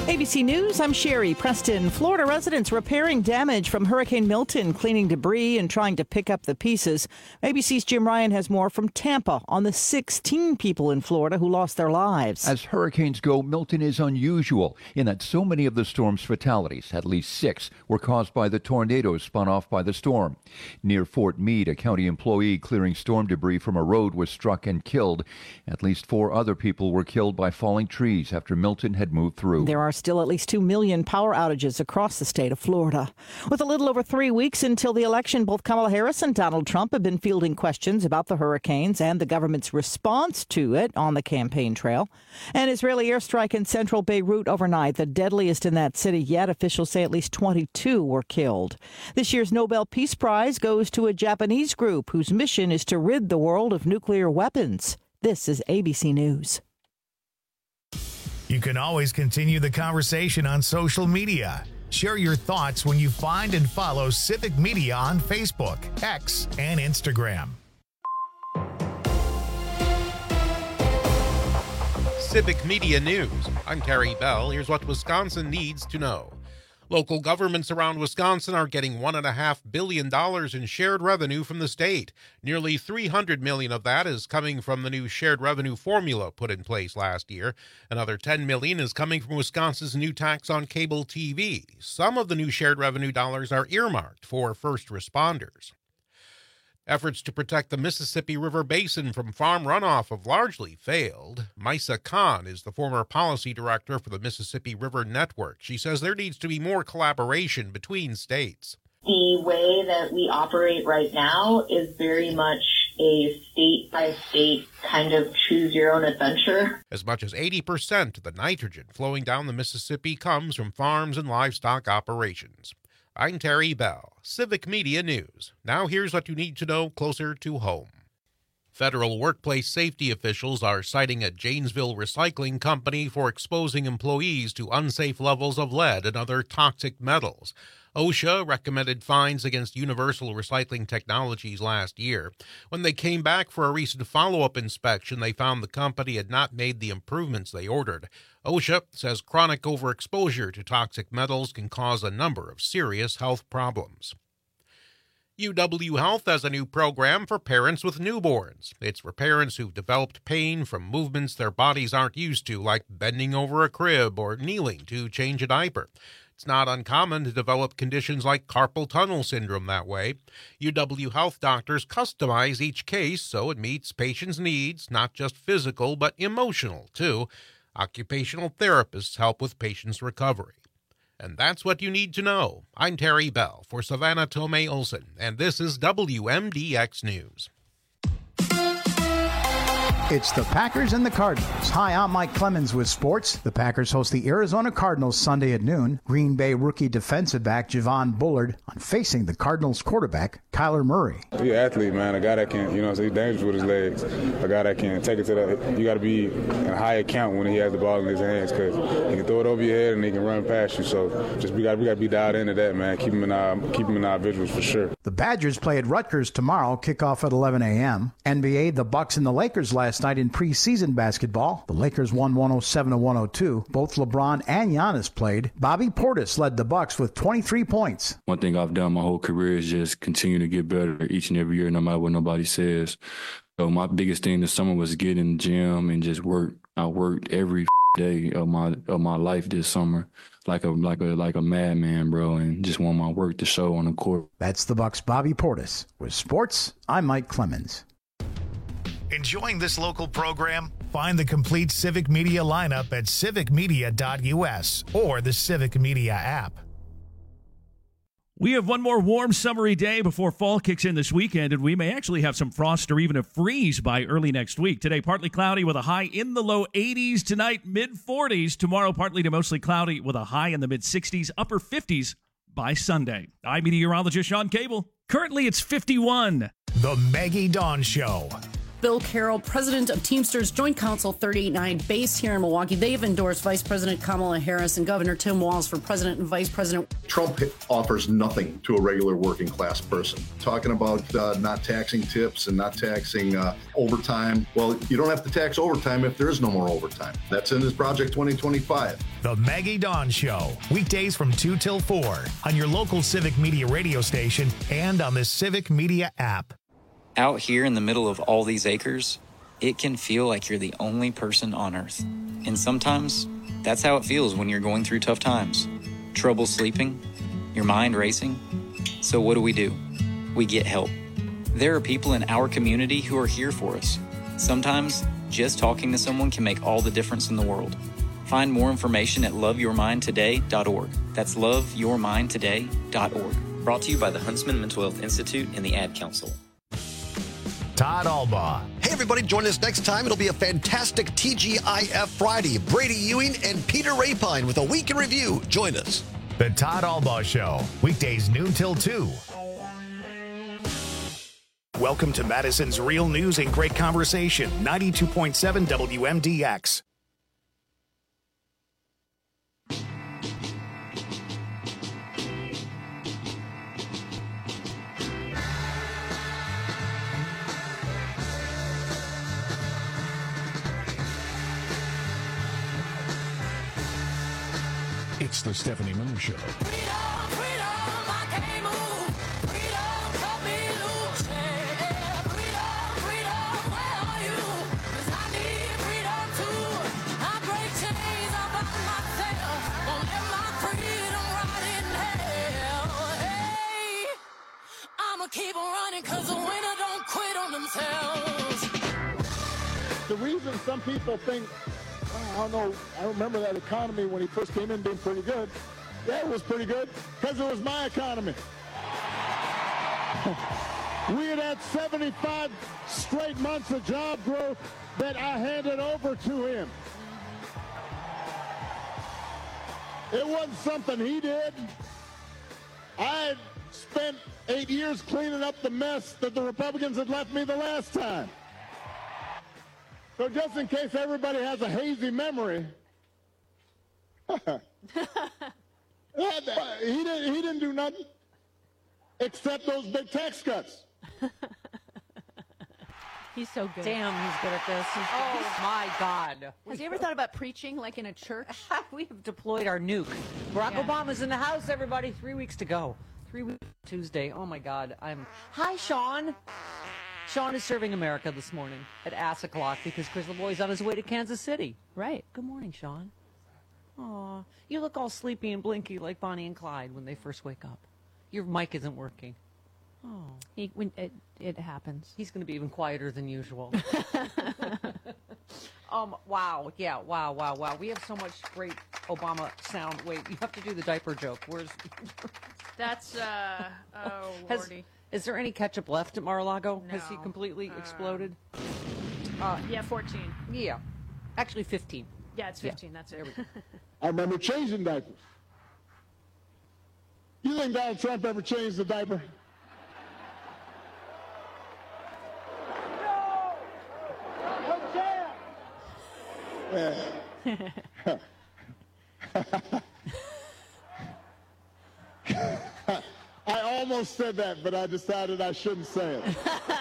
ABC News, I'm Sherry Preston. Florida residents repairing damage from Hurricane Milton, cleaning debris and trying to pick up the pieces. ABC's Jim Ryan has more from Tampa on the 16 people in Florida who lost their lives. As hurricanes go, Milton is unusual in that so many of the storm's fatalities, at least 6, were caused by the tornadoes spun off by the storm. Near Fort Meade, a county employee clearing storm debris from a road was struck and killed. At least 4 other people were killed by falling trees after Milton had moved through. There are still at least 2 million power outages across the state of Florida. With a little over 3 weeks until the election, both Kamala Harris and Donald Trump have been fielding questions about the hurricanes and the government's response to it on the campaign trail. An Israeli airstrike in central Beirut overnight, the deadliest in that city yet. Officials say at least 22 were killed. This year's Nobel Peace Prize goes to a Japanese group whose mission is to rid the world of nuclear weapons. This is ABC News. You can always continue the conversation on social media. Share your thoughts when you find and follow Civic Media on Facebook, X, and Instagram. Civic Media News. I'm Terry Bell. Here's what Wisconsin needs to know. Local governments around Wisconsin are getting $1.5 billion in shared revenue from the state. Nearly $300 million of that is coming from the new shared revenue formula put in place last year. Another $10 million is coming from Wisconsin's new tax on cable TV. Some of the new shared revenue dollars are earmarked for first responders. Efforts to protect the Mississippi River Basin from farm runoff have largely failed. Misa Khan is the former policy director for the Mississippi River Network. She says there needs to be more collaboration between states. The way that we operate right now is very much a state-by-state kind of choose-your-own-adventure. As much as 80% of the nitrogen flowing down the Mississippi comes from farms and livestock operations. I'm Terry Bell, Civic Media News. Now here's what you need to know closer to home. Federal workplace safety officials are citing a Janesville recycling company for exposing employees to unsafe levels of lead and other toxic metals. OSHA recommended fines against Universal Recycling Technologies last year. When they came back for a recent follow-up inspection, they found the company had not made the improvements they ordered. OSHA says chronic overexposure to toxic metals can cause a number of serious health problems. UW Health has a new program for parents with newborns. It's for parents who've developed pain from movements their bodies aren't used to, like bending over a crib or kneeling to change a diaper. It's not uncommon to develop conditions like carpal tunnel syndrome that way. UW Health doctors customize each case so it meets patients' needs, not just physical but emotional, too. Occupational therapists help with patients' recovery. And that's what you need to know. I'm Terry Bell for Savannah Tomei Olson, and this is WMDX News. It's the Packers and the Cardinals. Hi, I'm Mike Clemens with sports. The Packers host the Arizona Cardinals Sunday at noon. Green Bay rookie defensive back Javon Bullard on facing the Cardinals quarterback Kyler Murray. He's an athlete, man. A guy that can, he's dangerous with his legs. A guy that can take it to the, you got to be in a high account when he has the ball in his hands because he can throw it over your head and he can run past you. So we got to be dialed into that, man. Keep him in our visuals for sure. The Badgers play at Rutgers tomorrow, kickoff at 11 a.m. NBA, the Bucks and the Lakers last night in preseason basketball. The Lakers won 107-102. Both LeBron and Giannis played. Bobby Portis led the Bucks with 23 points. One thing I've done my whole career is just continue to get better each and every year, no matter what nobody says. So my biggest thing this summer was get in the gym and just work. I worked every day of my life this summer like a madman, bro, and just want my work to show on the court. That's the Bucks' Bobby Portis. With sports, I'm Mike Clemens. Enjoying this local program? Find the complete Civic Media lineup at civicmedia.us or the Civic Media app. We have one more warm, summery day before fall kicks in this weekend, and we may actually have some frost or even a freeze by early next week. Today, partly cloudy with a high in the low 80s. Tonight, mid-40s. Tomorrow, partly to mostly cloudy with a high in the mid-60s, upper 50s by Sunday. I'm meteorologist Sean Cable. Currently, it's 51. The Maggie Dawn Show. Bill Carroll, president of Teamsters Joint Council 389, based here in Milwaukee. They've endorsed Vice President Kamala Harris and Governor Tim Walz for president and vice president. Trump offers nothing to a regular working class person. Talking about not taxing tips and not taxing overtime. Well, you don't have to tax overtime if there is no more overtime. That's in his Project 2025. The Maggie Dawn Show, weekdays from 2 till 4 on your local Civic Media radio station and on the Civic Media app. Out here in the middle of all these acres, it can feel like you're the only person on Earth. And sometimes, that's how it feels when you're going through tough times. Trouble sleeping, your mind racing. So what do? We get help. There are people in our community who are here for us. Sometimes, just talking to someone can make all the difference in the world. Find more information at loveyourmindtoday.org. That's loveyourmindtoday.org. Brought to you by the Huntsman Mental Health Institute and the Ad Council. Todd Albaugh. Hey, everybody, join us next time. It'll be a fantastic TGIF Friday. Brady Ewing and Peter Rapine with a week in review. Join us. The Todd Albaugh Show, weekdays noon till 2. Welcome to Madison's Real News and Great Conversation, 92.7 WMDX. It's the Stephanie Miller Show. Keep on running because the winner don't quit on themselves. The reason some people think, I don't know, I remember that economy when he first came in being pretty good. Yeah, it was pretty good because it was my economy. We had 75 straight months of job growth that I handed over to him. It wasn't something he did. I spent 8 years cleaning up the mess that the Republicans had left me the last time. So just in case everybody has a hazy memory, he didn't do nothing except those big tax cuts. He's so good. Damn, he's good at this. Oh, my God. Has he ever thought about preaching like in a church? We have deployed our nuke. Barack Obama's in the house, everybody. 3 weeks to go. 3 weeks Tuesday. Oh, my God. Hi, Sean. Sean is serving America this morning at ass o'clock because Chris LeBoy's on his way to Kansas City. Right. Good morning, Sean. Aw, you look all sleepy and blinky like Bonnie and Clyde when they first wake up. Your mic isn't working. Oh. It happens. He's going to be even quieter than usual. Wow. Yeah, wow. We have so much great Obama sound. Wait, you have to do the diaper joke. Where's... That's, oh, Lordy. Is there any ketchup left at Mar-a-Lago? No. Has he completely exploded? Yeah, 14. Yeah. Actually, 15. Yeah, it's 15. Yeah. That's it. I remember changing diapers. You think Donald Trump ever changed the diaper? No! I almost said that, but I decided I shouldn't say it.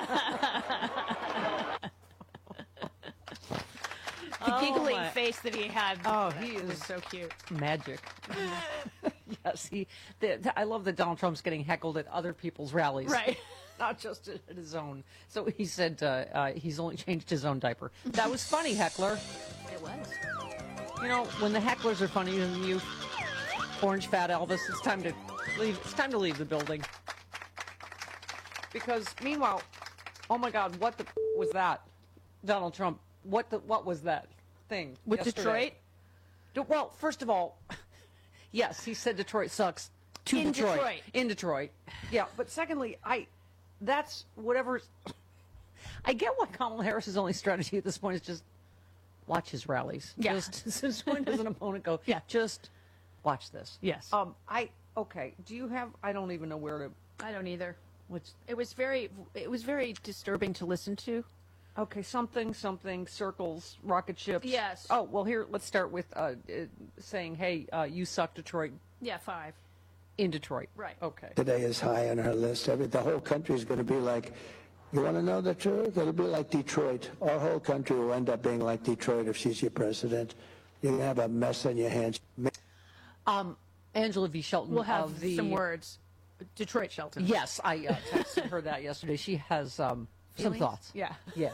The giggling face that he had. Oh, he is so cute. Magic. Yes, I love that Donald Trump's getting heckled at other people's rallies. Right. Not just at his own. So he said he's only changed his own diaper. That was funny, heckler. It was. You know, when the hecklers are funnier than you, Orange Fat Elvis, it's time to leave. It's time to leave the building. Because meanwhile, oh my God, what the was that? Donald Trump, what was that thing? With yesterday? Detroit? Well, first of all, yes, he said Detroit sucks. In Detroit. Yeah, but secondly, that's whatever. I get why Kamala Harris's only strategy at this point is just watch his rallies. Yeah. Just since when does an opponent go? Yeah. Just watch this. Yes. Okay. Do you have? I don't even know where to. I don't either. It was very disturbing to listen to. Okay, something, circles, rocket ships. Yes. Oh, well, here, let's start with saying, hey, you suck, Detroit. Yeah, 5. In Detroit. Right. Okay. Today is high on her list. The whole country is going to be like, you want to know the truth? It'll be like Detroit. Our whole country will end up being like Detroit if she's your president. You're going to have a mess on your hands. Angela V. Shelton. We'll have some words. Detroit Shelton. Yes, I texted her that yesterday. She has some thoughts. Yeah. Yeah.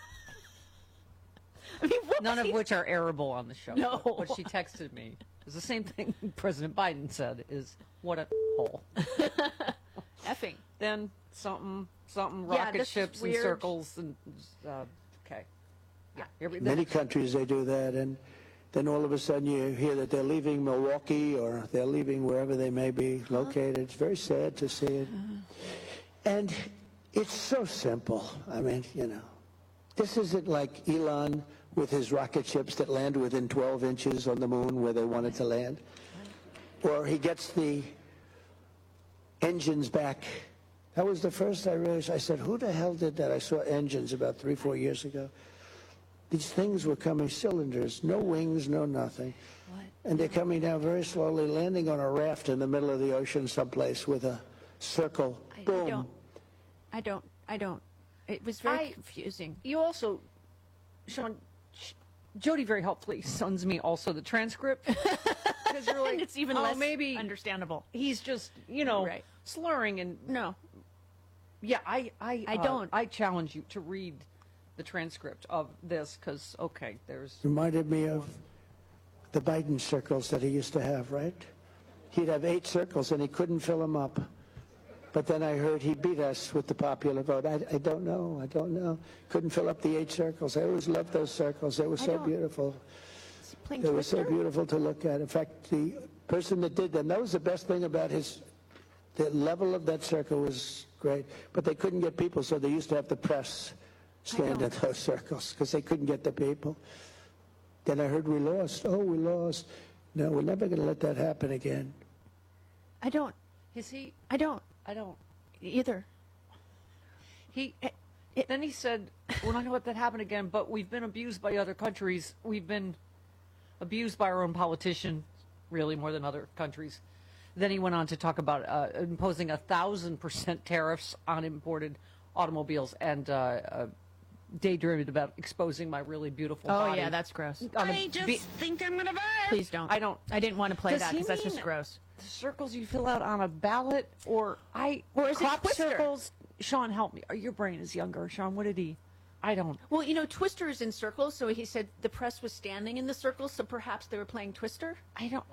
I mean, none of which are airable on the show. No. But she texted me. It's the same thing President Biden said, is what a hole. Effing. Then something, rocket ships and circles. And okay. Yeah. Many countries, they do that. And then all of a sudden you hear that they're leaving Milwaukee or they're leaving wherever they may be located. It's very sad to see it. And it's so simple. I mean, this isn't like Elon with his rocket ships that land within 12 inches on the moon where they wanted to land. Or he gets the engines back. That was the first I realized. I said, who the hell did that? I saw engines about 3-4 years ago. These things were coming, cylinders, no wings, no nothing. What? And they're coming down very slowly, landing on a raft in the middle of the ocean someplace with a circle. Boom. I don't. It was very confusing. You also, Sean, Jody very helpfully sends me also the transcript. Because you're like, and it's even less maybe understandable. He's just, right. slurring and... No. Yeah, I don't. I challenge you to read the transcript of this because, okay, there's... Reminded me of the Biden circles that he used to have, right? He'd have 8 circles and he couldn't fill them up. But then I heard he beat us with the popular vote. I don't know. Couldn't fill up the 8 circles. I always loved those circles. They were so beautiful. They were so beautiful to look at. In fact, the person that did them, that was the best thing about the level of that circle was great. But they couldn't get people, so they used to have the press stand at those circles because they couldn't get the people. Then I heard we lost. Oh, we lost. No, we're never going to let that happen again. I don't. Is he? I don't either. Then he said, we're not going to let that happen again, but we've been abused by other countries. We've been abused by our own politicians, really, more than other countries. Then he went on to talk about imposing 1,000% tariffs on imported automobiles and daydreamed about exposing my really beautiful body. Oh, yeah, that's gross. I just think I'm going to buy it. Please don't. I didn't want to play that because that's just gross. The circles you fill out on a ballot, or is it Twister? Circles. Sean, help me. Your brain is younger. Sean, what did he? I don't. Well, Twister is in circles, so he said the press was standing in the circles, so perhaps they were playing Twister. I don't.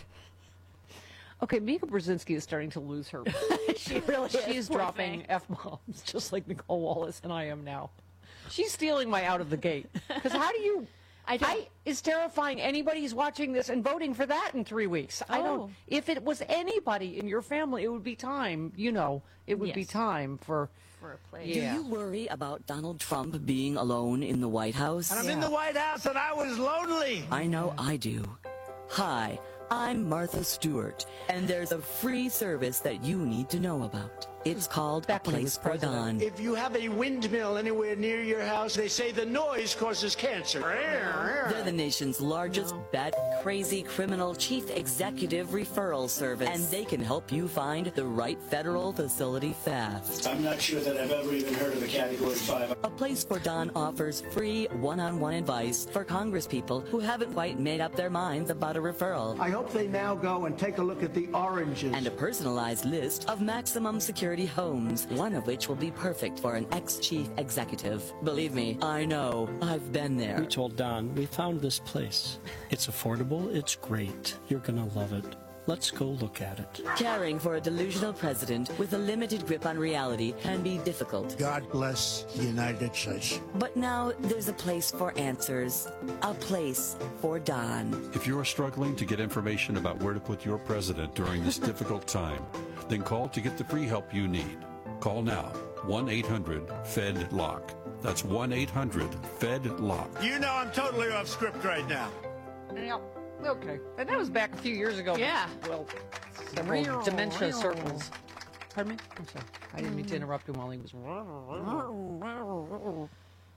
Okay, Mika Brzezinski is starting to lose her. She really is. She's dropping F-bombs just like Nicole Wallace and I am now. She's stealing my out of the gate. Because how do you... It's terrifying. Anybody who's watching this and voting for that in 3 weeks. I don't. If it was anybody in your family, it would be time. It would be time for a place. Yeah. Do you worry about Donald Trump being alone in the White House? And I'm in the White House and I was lonely. I know I do. Hi, I'm Martha Stewart, and there's a free service that you need to know about. It's called A Place for Don. If you have a windmill anywhere near your house, they say the noise causes cancer. They're the nation's largest crazy criminal chief executive referral service, and they can help you find the right federal facility fast. I'm not sure that I've ever even heard of a Category 5. A Place for Don offers free one-on-one advice for congresspeople who haven't quite made up their minds about a referral. I hope they now go and take a look at the oranges. And a personalized list of maximum security homes, one of which will be perfect for an ex-chief executive. Believe me, I know. I've been there. We told Don, we found this place. It's affordable. It's great. You're going to love it. Let's go look at it. Caring for a delusional president with a limited grip on reality can be difficult. God bless the United States. But now there's a place for answers. A Place for Don. If you're struggling to get information about where to put your president during this difficult time, then call to get the free help you need. Call now. 1-800-FED-LOCK. That's 1-800-FED-LOCK. You know I'm totally off script right now. Yeah. Okay. And that was back a few years ago. Yeah. Well, several dementia circles. Pardon me? I'm sorry. I didn't mean to interrupt him while he was...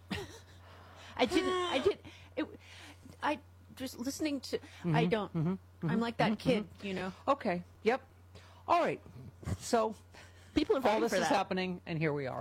I just listening to, I don't, I'm like that kid, you know. Okay, yep. All right. So, people are all this for is that. happening, and here we are.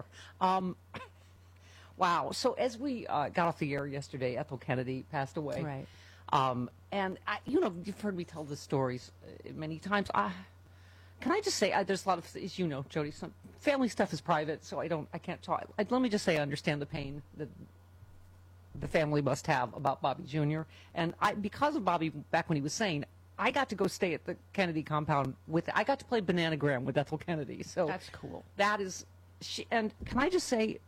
Wow. So as we got off the air yesterday, Ethel Kennedy passed away. Right. And you've heard me tell the stories many times. Can I just say, there's a lot of, as you know, Jody, some family stuff is private, so I can't talk. Let me just say I understand the pain that the family must have about Bobby Jr. And because of Bobby, back when he was sane, I got to go stay at the Kennedy compound I got to play Bananagram with Ethel Kennedy. So that's cool. That is, and can I just say,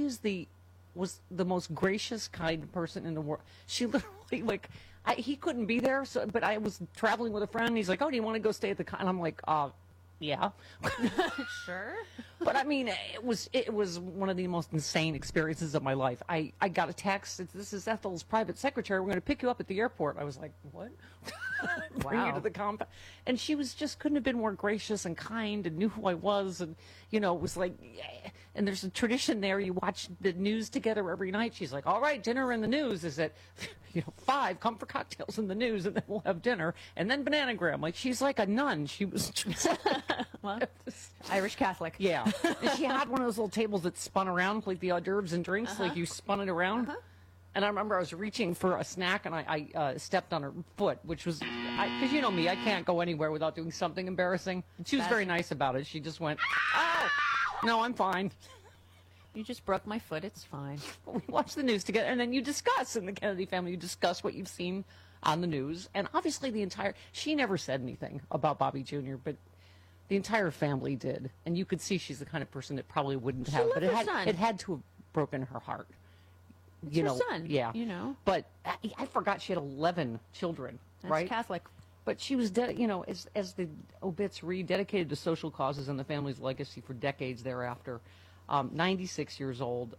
was the most gracious, kind person in the world. She literally, he couldn't be there, but I was traveling with a friend, and he's like, oh, do you want to go stay at the and I'm like, yeah. Sure. But I mean, it was one of the most insane experiences of my life. I got a text. This is Ethel's private secretary. We're going to pick you up at the airport. I was like, what? Bring you to the compound. And she couldn't have been more gracious and kind and knew who I was. And, it was like, and there's a tradition there. You watch the news together every night. She's like, all right, dinner and the news is at, 5, come for cocktails in the news, and then we'll have dinner. And then Bananagram. Like, she's like a nun. She was just well, Irish Catholic. Yeah. And she had one of those little tables that spun around, like the hors d'oeuvres and drinks, like you spun it around. And I remember I was reaching for a snack, and I stepped on her foot, which was, because you know me, I can't go anywhere without doing something embarrassing. She was very nice about it. She just went, oh, no, I'm fine. You just broke my foot. It's fine. We watch the news together, and then you discuss, in the Kennedy family, you discuss what you've seen on the news. And obviously she never said anything about Bobby Jr., but the entire family did. And you could see she's the kind of person that probably wouldn't have, but it had to have broken her heart. It's her son. Yeah. But I forgot she had 11 children, That's right? Catholic. But she was, as the obits read, dedicated to social causes and the family's legacy for decades thereafter. 96 years old.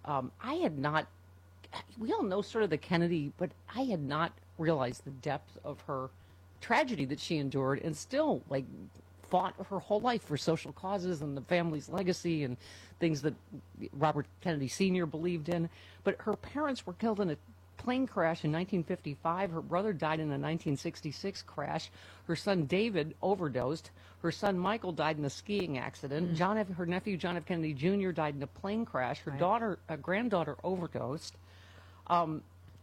We all know sort of the Kennedy, but I had not realized the depth of her tragedy that she endured, and still, fought her whole life for social causes and the family's legacy and things that Robert Kennedy Sr. believed in. But her parents were killed in a plane crash in 1955. Her brother died in a 1966 crash. Her son David overdosed. Her son Michael died in a skiing accident. Her nephew John F. Kennedy Jr. died in a plane crash. Her granddaughter overdosed. And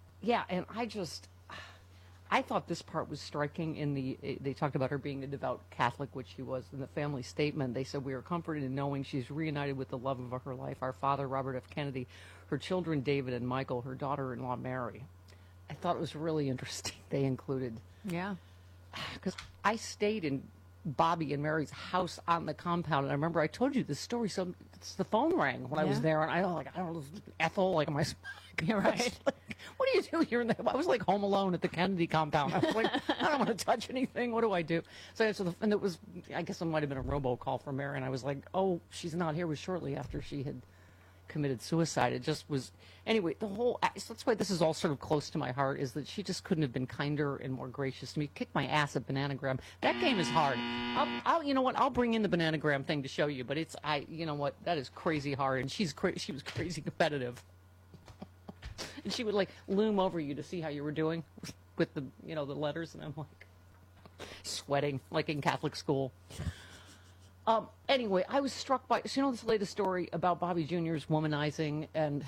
I thought this part was striking. They talked about her being a devout Catholic, which she was. In the family statement, they said, we are comforted in knowing she's reunited with the love of her life, our father, Robert F. Kennedy, her children, David and Michael, her daughter-in-law, Mary. I thought it was really interesting they included. Yeah. Because I stayed in Bobby and Mary's house on the compound, and I remember I told you this story, so the phone rang when I was there, and I don't know, Ethel, am I... You're right. What do you do here? I was like home alone at the Kennedy compound. I was like, I don't want to touch anything. What do I do? So I answered and it was, I guess it might have been a robocall from Mary, and I was like, oh, she's not here. It was shortly after she had committed suicide. It just was, anyway, so that's why this is all sort of close to my heart, is that she just couldn't have been kinder and more gracious to me. Kicked my ass at Bananagram. That game is hard. You know what? I'll bring in the Bananagram thing to show you, but you know what? That is crazy hard, and she was crazy competitive. And she would loom over you to see how you were doing with the the letters, and I'm sweating like in Catholic school. Anyway, I was struck by this latest story about Bobby Jr.'s womanizing, and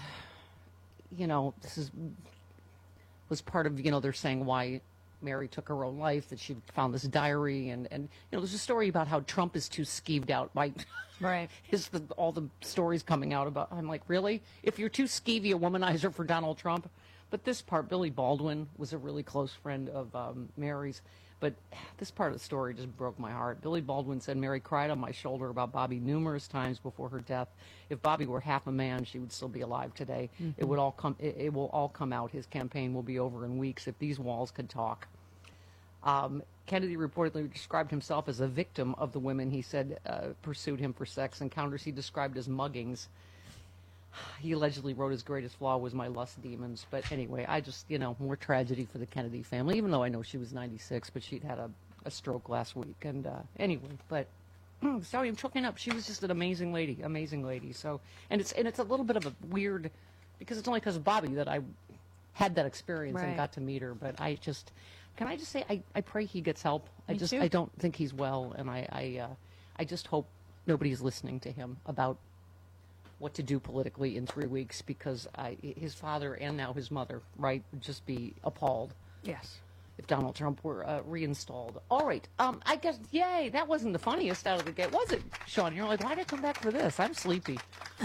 this was part of they're saying why Mary took her own life, that she found this diary, and there's a story about how Trump is too skeeved out by right all the stories coming out about. I'm like, really? If you're too skeevy a womanizer for Donald Trump? But this part, Billy Baldwin was a really close friend of Mary's. But this part of the story just broke my heart. Billy Baldwin said, Mary cried on my shoulder about Bobby numerous times before her death. If Bobby were half a man, she would still be alive today. Mm-hmm. It will all come out. His campaign will be over in weeks if these walls could talk. Kennedy reportedly described himself as a victim of the women he said pursued him for sex encounters he described as muggings. He allegedly wrote his greatest flaw was my lust demons. But anyway, I just, more tragedy for the Kennedy family, even though I know she was 96, but she'd had a stroke last week. And anyway, but sorry, I'm choking up. She was just an amazing lady. So, and it's a little bit of a weird, because it's only because of Bobby that I had that experience and Right. got to meet her. But can I just say, I pray he gets help. Me too. I don't think he's well, and I just hope nobody's listening to him about what to do politically in 3 weeks, because his father and now his mother, right, would just be appalled. Yes. If Donald Trump were reinstalled. All right. I guess, yay, that wasn't the funniest out of the gate, was it, Sean? You're like, why did I come back for this? I'm sleepy.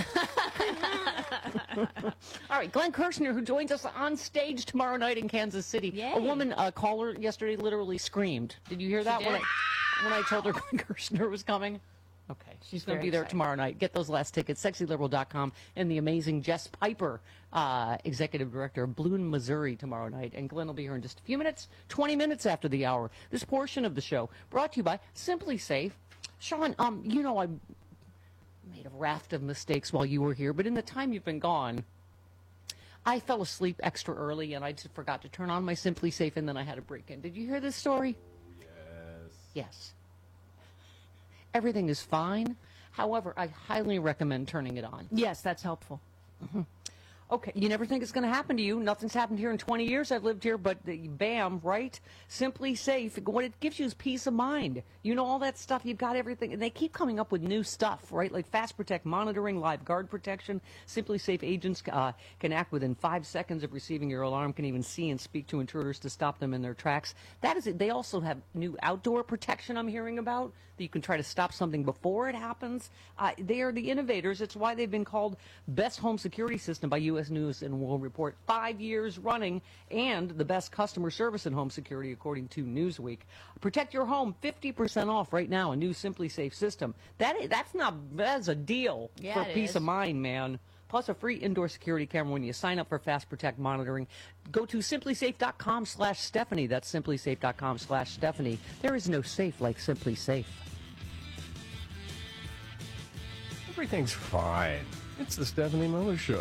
All right, Glenn Kirshner, who joins us on stage tomorrow night in Kansas City. Yay. A woman caller yesterday literally screamed. Did you hear that when I told her Glenn Kirshner was coming? Okay, she's going to be there tomorrow night. Get those last tickets, sexyliberal.com, and the amazing Jess Piper, executive director of Bloom, Missouri, tomorrow night. And Glenn will be here in just a few minutes, 20 minutes after the hour. This portion of the show brought to you by Simply Safe. Sean, you know I made a raft of mistakes while you were here, but in the time you've been gone, I fell asleep extra early, and I just forgot to turn on my Simply Safe, and then I had a break-in. Did you hear this story? Yes. Everything is fine. However, I highly recommend turning it on. Yes, that's helpful. Mm-hmm. Okay, you never think it's going to happen to you. Nothing's happened here in 20 years I've lived here, but bam, right? Simply Safe. What it gives you is peace of mind. You know, all that stuff, you've got everything. And they keep coming up with new stuff, right? Like Fast Protect monitoring, live guard protection. Simply Safe agents can act within 5 seconds of receiving your alarm, can even see and speak to intruders to stop them in their tracks. That is it. They also have new outdoor protection I'm hearing about, that you can try to stop something before it happens. They are the innovators. It's why they've been called Best Home Security System by U.S. News and World Report 5 years running, and the best customer service in home security according to Newsweek. Protect your home 50% off right now, a new Simply Safe system. That's a deal for peace of mind, man. Plus a free indoor security camera when you sign up for Fast Protect monitoring. Go to simplysafe.com/Stephanie. That's simplysafe.com/Stephanie. There is no safe like Simply Safe. Everything's fine. It's the Stephanie Miller Show.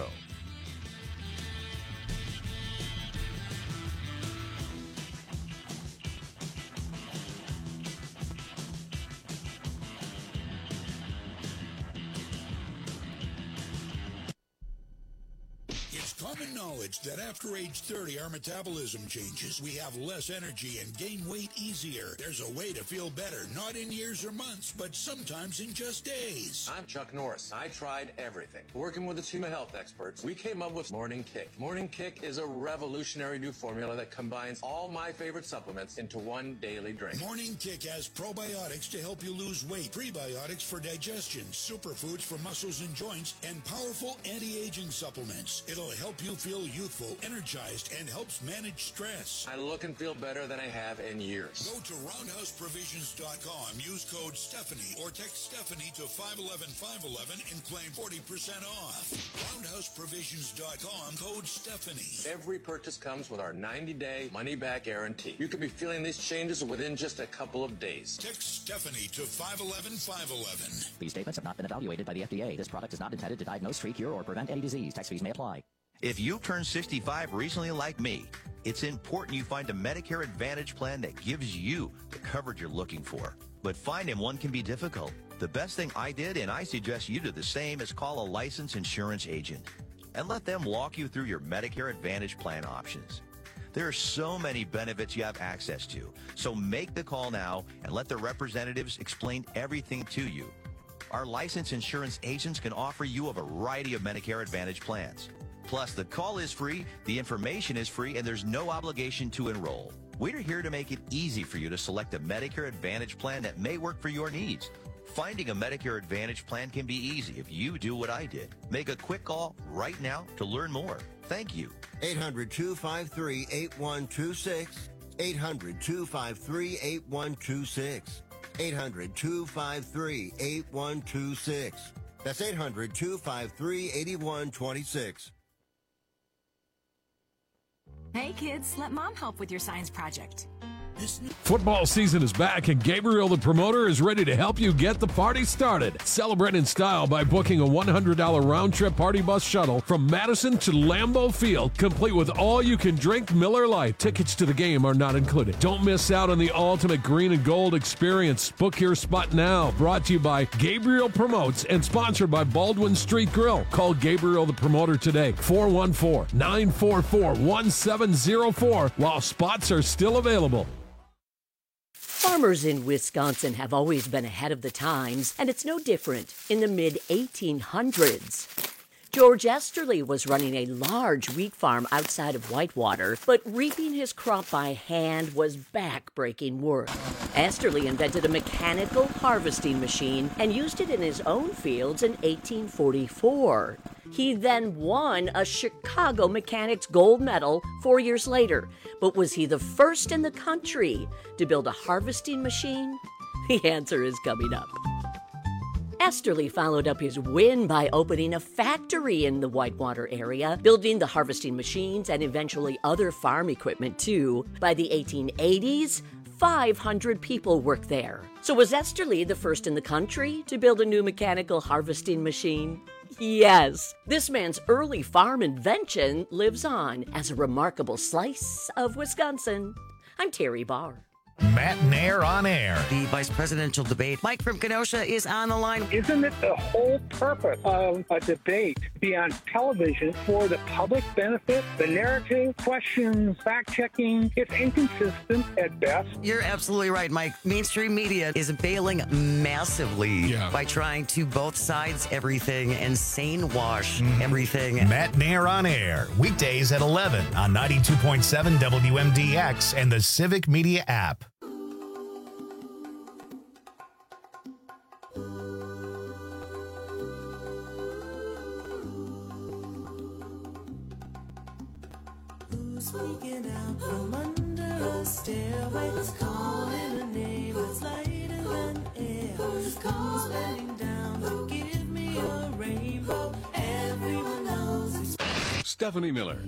It's common knowledge that after age 30, our metabolism changes. We have less energy and gain weight easier. There's a way to feel better, not in years or months, but sometimes in just days. I'm Chuck Norris. I tried everything. Working with a team of health experts, we came up with Morning Kick. Morning Kick is a revolutionary new formula that combines all my favorite supplements into one daily drink. Morning Kick has probiotics to help you lose weight, prebiotics for digestion, superfoods for muscles and joints, and powerful anti-aging supplements. It'll help you feel youthful, energized, and helps manage stress. I look and feel better than I have in years. Go to roundhouseprovisions.com, use code Stephanie, or text Stephanie to 511-511 and claim 40% off. Roundhouseprovisions.com, code Stephanie. Every purchase comes with our 90-day money-back guarantee. You could be feeling these changes within just a couple of days. Text Stephanie to 511-511. These statements have not been evaluated by the FDA. This product is not intended to diagnose, treat, cure, or prevent any disease. Tax fees may apply. If you turned 65 recently like me, it's important you find a Medicare Advantage plan that gives you the coverage you're looking for. But finding one can be difficult. The best thing I did, and I suggest you do the same, is call a licensed insurance agent and let them walk you through your Medicare Advantage plan options. There are so many benefits you have access to, so make the call now and let the representatives explain everything to you. Our licensed insurance agents can offer you a variety of Medicare Advantage plans. Plus, the call is free, the information is free, and there's no obligation to enroll. We're here to make it easy for you to select a Medicare Advantage plan that may work for your needs. Finding a Medicare Advantage plan can be easy if you do what I did. Make a quick call right now to learn more. Thank you. 800-253-8126. 800-253-8126. 800-253-8126. That's 800-253-8126. Hey kids, let mom help with your science project. Football season is back, and Gabriel the Promoter is ready to help you get the party started. Celebrate in style by booking a $100 round-trip party bus shuttle from Madison to Lambeau Field, complete with all-you-can-drink Miller Lite. Tickets to the game are not included. Don't miss out on the ultimate green and gold experience. Book your spot now. Brought to you by Gabriel Promotes and sponsored by Baldwin Street Grill. Call Gabriel the Promoter today, 414-944-1704, while spots are still available. Farmers in Wisconsin have always been ahead of the times, and it's no different in the mid-1800s. George Esterly was running a large wheat farm outside of Whitewater, but reaping his crop by hand was back-breaking work. Esterly invented a mechanical harvesting machine and used it in his own fields in 1844. He then won a Chicago Mechanics Gold Medal 4 years later. But was he the first in the country to build a harvesting machine? The answer is coming up. Esterly followed up his win by opening a factory in the Whitewater area, building the harvesting machines and eventually other farm equipment too. By the 1880s, 500 people worked there. So was Esterly the first in the country to build a new mechanical harvesting machine? Yes, this man's early farm invention lives on as a remarkable slice of Wisconsin. I'm Terry Barr. Matt Nair on air. The vice presidential debate. Mike from Kenosha is on the line. Isn't it the whole purpose of a debate to be on television for the public benefit? The narrative, questions, fact-checking, it's inconsistent at best. You're absolutely right, Mike. Mainstream media is bailing massively by trying to both sides everything and sane wash everything. Matt Nair on air. Weekdays at 11 on 92.7 WMDX and the Civic Media app. Sneaking out from under a stairway, calling a name that's lighter than air. Comes bending down to give me a rainbow. Everyone knows it's Stephanie Miller.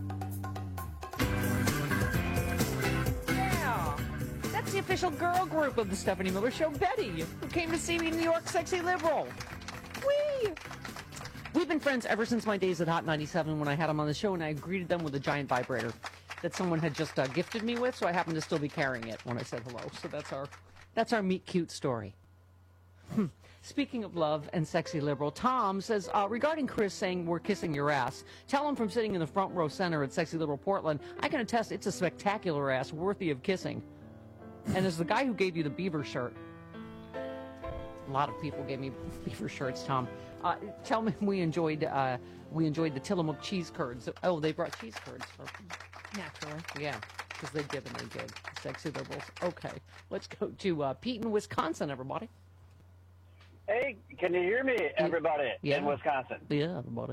Yeah, that's the official girl group of the Stephanie Miller Show, Betty, who came to see me in New York, Sexy Liberal. Whee! We've been friends ever since my days at Hot 97 when I had them on the show, and I greeted them with a giant vibrator that someone had just gifted me with, so I happened to still be carrying it when I said hello. So that's our meet cute story. Speaking of love and Sexy Liberal, Tom says, regarding Chris saying we're kissing your ass, tell him from sitting in the front row center at Sexy Liberal Portland, I can attest it's a spectacular ass worthy of kissing. And there's the guy who gave you the beaver shirt. A lot of people gave me beaver shirts, Tom. Tell me we enjoyed the Tillamook cheese curds. Oh, they brought cheese curds. Naturally. Yeah, because they did and they did. Sexy Liberals. Okay, let's go to Pete in Wisconsin, everybody. Hey, can you hear me, everybody in Wisconsin? Yeah, everybody.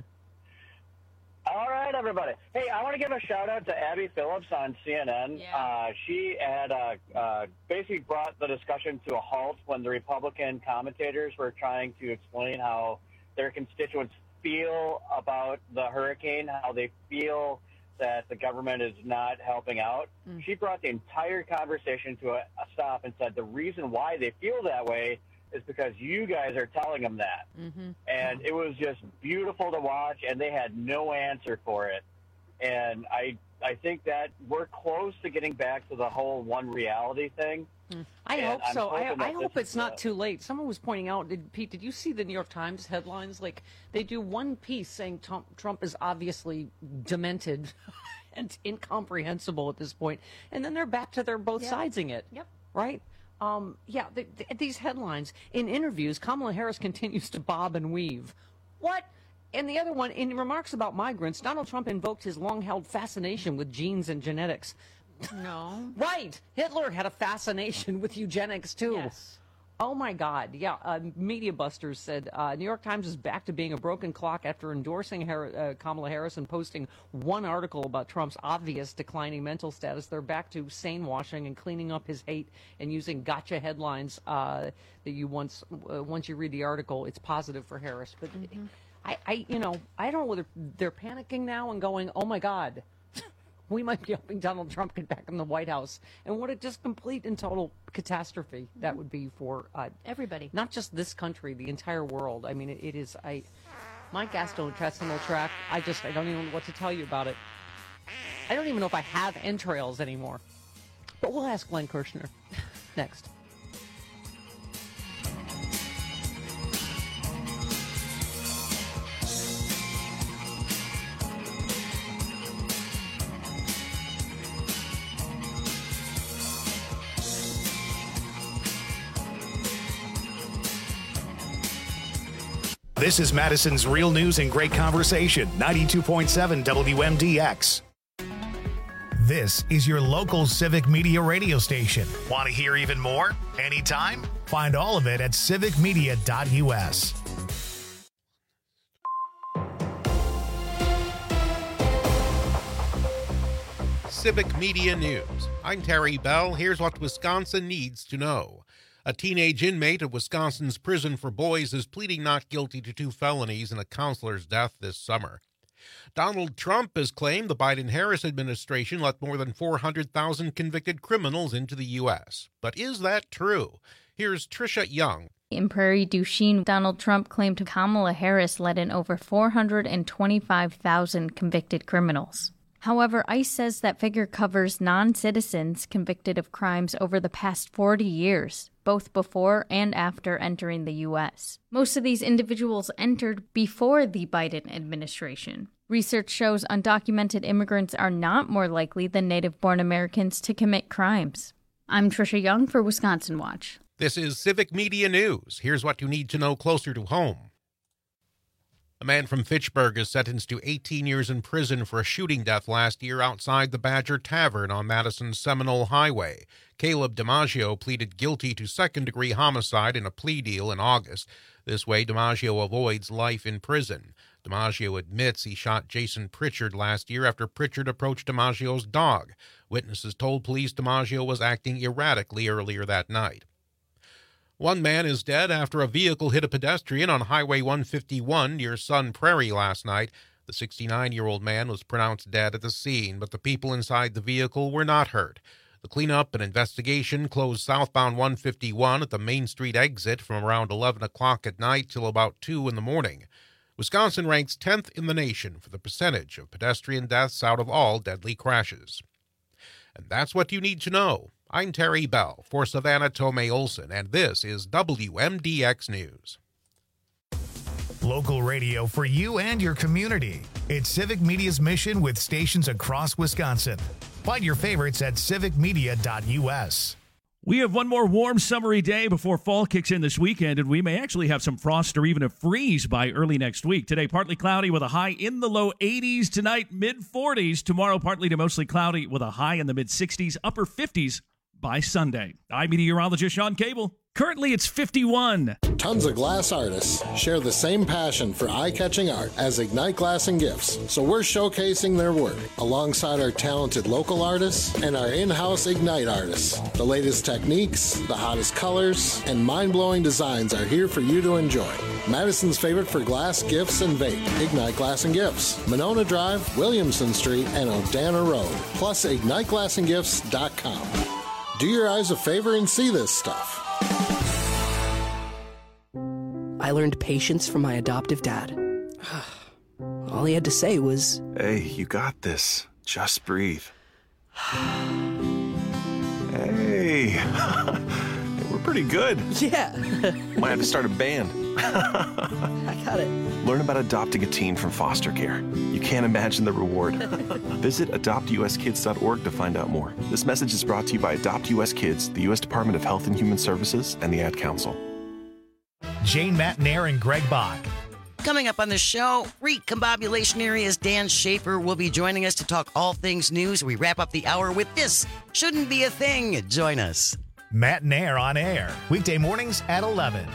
All right, everybody. Hey, I want to give a shout-out to Abby Phillips on CNN. Yeah. She had basically brought the discussion to a halt when the Republican commentators were trying to explain how their constituents feel about the hurricane, how they feel that the government is not helping out. She brought the entire conversation to a stop and said the reason why they feel that way is because you guys are telling them that. And it was just beautiful to watch, and they had no answer for it. And I think that we're close to getting back to the whole one reality thing. I hope so. I hope it's not too late. Someone was pointing out, Pete, did you see the New York Times headlines? Like, they do one piece saying Trump is obviously demented and incomprehensible at this point, and then they're back to their both sidesing it. Yep. Right? These headlines. In interviews, Kamala Harris continues to bob and weave. What? And the other one, in remarks about migrants, Donald Trump invoked his long-held fascination with genes and genetics. No. Right. Hitler had a fascination with eugenics, too. Yes. Oh, my God. Yeah. Media Busters said New York Times is back to being a broken clock after endorsing Kamala Harris and posting one article about Trump's obvious declining mental status. They're back to sane washing and cleaning up his hate and using gotcha headlines that you once you read the article, it's positive for Harris. But I don't know whether they're panicking now and going, oh, my God. we might be hoping Donald Trump get back in the White House. And what a just complete and total catastrophe that would be for everybody. Not just this country, the entire world. I mean, it is, my gastrointestinal tract, I don't even know what to tell you about it. I don't even know if I have entrails anymore. But we'll ask Glenn Kirshner next. This is Madison's Real News and Great Conversation, 92.7 WMDX. This is your local civic media radio station. Want to hear even more? Anytime? Find all of it at civicmedia.us. Civic Media News. I'm Terry Bell. Here's what Wisconsin needs to know. A teenage inmate of Wisconsin's prison for boys is pleading not guilty to 2 felonies in a counselor's death this summer. Donald Trump has claimed the Biden-Harris administration let more than 400,000 convicted criminals into the U.S. But is that true? Here's Tricia Young. In Prairie du Chien, Donald Trump claimed Kamala Harris let in over 425,000 convicted criminals. However, ICE says that figure covers non-citizens convicted of crimes over the past 40 years, both before and after entering the U.S. Most of these individuals entered before the Biden administration. Research shows undocumented immigrants are not more likely than native-born Americans to commit crimes. I'm Tricia Young for Wisconsin Watch. This is Civic Media News. Here's what you need to know closer to home. A man from Fitchburg is sentenced to 18 years in prison for a shooting death last year outside the Badger Tavern on Madison's Seminole Highway. Caleb DiMaggio pleaded guilty to second-degree homicide in a plea deal in August. This way, DiMaggio avoids life in prison. DiMaggio admits he shot Jason Pritchard last year after Pritchard approached DiMaggio's dog. Witnesses told police DiMaggio was acting erratically earlier that night. One man is dead after a vehicle hit a pedestrian on Highway 151 near Sun Prairie last night. The 69-year-old man was pronounced dead at the scene, but the people inside the vehicle were not hurt. The cleanup and investigation closed southbound 151 at the Main Street exit from around 11 o'clock at night till about 2 in the morning. Wisconsin ranks 10th in the nation for the percentage of pedestrian deaths out of all deadly crashes. And that's what you need to know. I'm Terry Bell for Savannah Tomei Olson, and this is WMDX News. Local radio for you and your community. It's Civic Media's mission with stations across Wisconsin. Find your favorites at civicmedia.us. We have one more warm, summery day before fall kicks in this weekend, and we may actually have some frost or even a freeze by early next week. Today, partly cloudy with a high in the low 80s. Tonight, mid-40s. Tomorrow, partly to mostly cloudy with a high in the mid-60s, upper 50s by Sunday. I'm meteorologist Sean Cable. Currently, it's 51. Tons of glass artists share the same passion for eye-catching art as Ignite Glass and Gifts, so we're showcasing their work alongside our talented local artists and our in-house Ignite artists. The latest techniques, the hottest colors, and mind-blowing designs are here for you to enjoy. Madison's favorite for glass, gifts, and vape, Ignite Glass and Gifts. Monona Drive, Williamson Street, and Odana Road, plus IgniteGlassandGifts.com. Do your eyes a favor and see this stuff. I learned patience from my adoptive dad. All he had to say was, "Hey, you got this. Just breathe." Hey, we're pretty good. Yeah. Might have to start a band. I got it. Learn about adopting a teen from foster care. You can't imagine the reward. Visit adoptuskids.org to find out more. This message is brought to you by Adopt US Kids, the U.S. Department of Health and Human Services, and the Ad Council. Jane Matnair and Greg Bach. Coming up on the show, recombobulation area's Dan Schaefer will be joining us to talk all things news. We wrap up the hour with This Shouldn't Be a Thing. Join us. Matnair on air, weekday mornings at 11.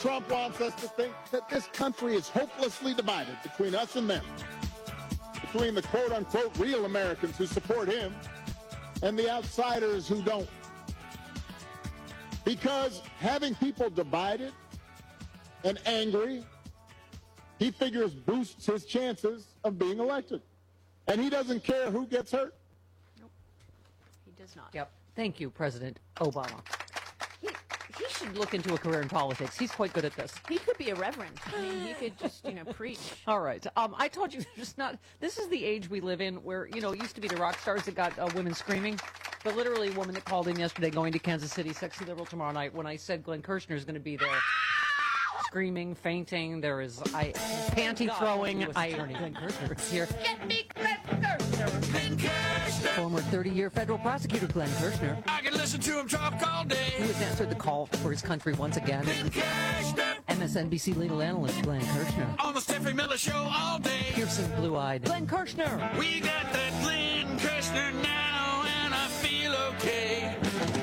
Trump wants us to think that this country is hopelessly divided between us and them, between the quote-unquote real Americans who support him and the outsiders who don't. Because having people divided and angry, he figures boosts his chances of being elected. And he doesn't care who gets hurt. Nope. He does not. Yep. Thank you, President Obama. He should look into a career in politics. He's quite good at this. He could be a reverend. I mean, he could just, preach. All right. I told you, this is the age we live in where, it used to be the rock stars that got women screaming. But literally a woman that called in yesterday going to Kansas City, Sexy Liberal tomorrow night, when I said Glenn Kirshner is going to be there. Screaming, fainting, there is panty throwing. Glenn Kirshner is here. Get me Glenn Kirshner. Glenn Kirshner. Former 30-year federal prosecutor Glenn Kirshner. I can listen to him talk all day. Who has answered the call for his country once again. Glenn Kirshner. MSNBC legal analyst Glenn Kirshner. On the Stephanie Miller Show all day. Piercing blue-eyed Glenn Kirshner. We got that Glenn Kirshner now, and I feel okay.